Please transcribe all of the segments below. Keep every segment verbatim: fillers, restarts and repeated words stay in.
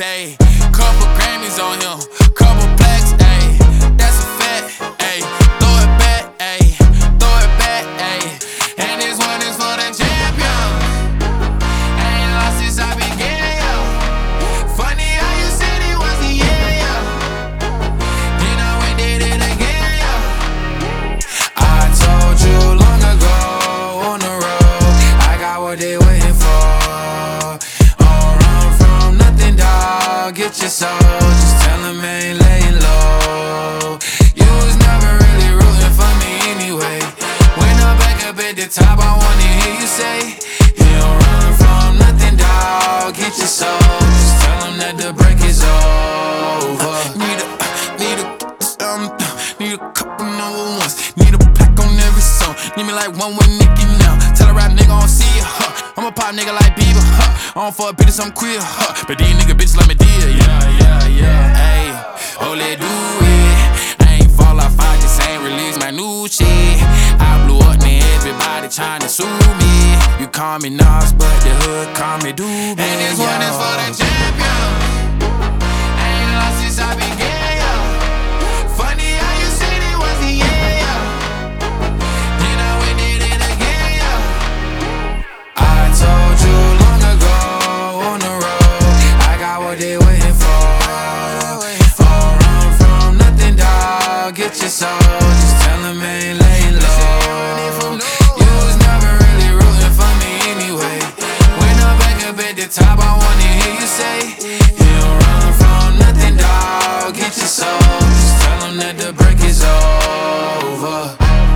ayy. Couple Grammys on him, couple plaques, ayy. That's a fact, ayy. Throw it back, ayy. Throw it back, ayy. And this one is for the champion. Ain't lost since I began, yo. Funny how you said it was the year, yo. Then I went did it again, yo. I told you long ago on the road, I got what they waiting for. Don't run from nothing, dog. Get your soul, just tell them ain't laying low. You was never really rooting for me anyway. When I'm back up at the top, I wanna hear you say, you don't run from nothing, dog. Get your soul, just tell them that the break is over. Need a, need a, um, need a couple number ones. Need a pack on every song. Need me like one with Nicki now. Tell a rap nigga I don't see ya, huh. I'm a pop nigga like Bieber, huh. I don't fuck bitches, I'm queer, huh. But these nigga bitches let me deal, yeah, yeah, yeah. Ayy, oh let do it. I ain't fall off, I just ain't release my new shit. I blew up, now everybody tryna sue me. You call me Nas, but the hood call me Doobie. And this one is for the champion. Ain't lost since I began, yo. Funny how you said it was the year, yo. Then I went did it again, yo. I told you long ago on the road, I got what they waiting for. Don't run from nothing, dog. Get your soul, just tell them ain't laying low. You was never really rooting for me anyway. When I'm back up at the top, I wanna hear you say, you don't run from nothing, dog. Get your soul, just tell them that the break is over.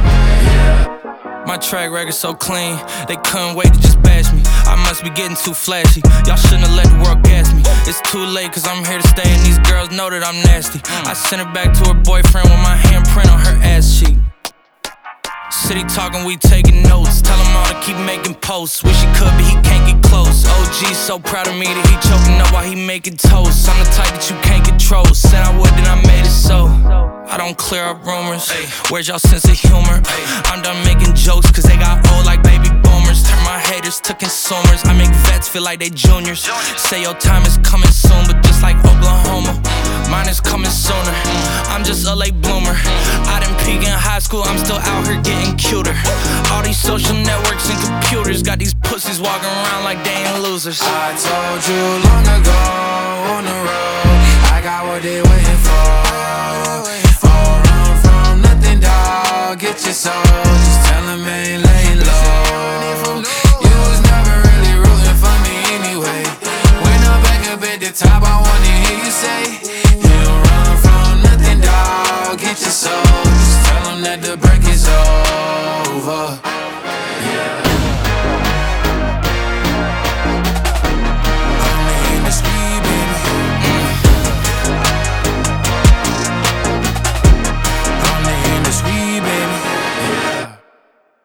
My track record so clean, they couldn't wait to just bash me. I must be getting too flashy, y'all shouldn't have let the world gas me. It's too late cause I'm here to stay and these girls know that I'm nasty. I sent her back to her boyfriend with my handprint on her ass cheek. City talking, we taking notes. Tell him all to keep making posts. Wish he could, but he can't get close. O G's so proud of me that he choking up while he making toast. I'm the type that you can't control. Said I would, then I made it so. I don't clear up rumors. Where's y'all sense of humor? I'm done making jokes cause they got old like baby boomers. Turn my haters to consumers. I make vets feel like they juniors. Say your time is coming soon, but just like Oklahoma, mine is coming sooner. I'm just a late bloomer. I didn't peak in high school, I'm still out here getting cuter. All these social networks and computers got these pussies walking around like they ain't losers. I told you long ago on the road, I got what they waiting for. Don't run from nothing, dog. Get your soul, just tell them ain't laying low. You was never really rooting for me anyway. When I'm back up at the top, I wanna hear you say, you don't run from nothing, dog. Get your soul, just tell them that the break is over.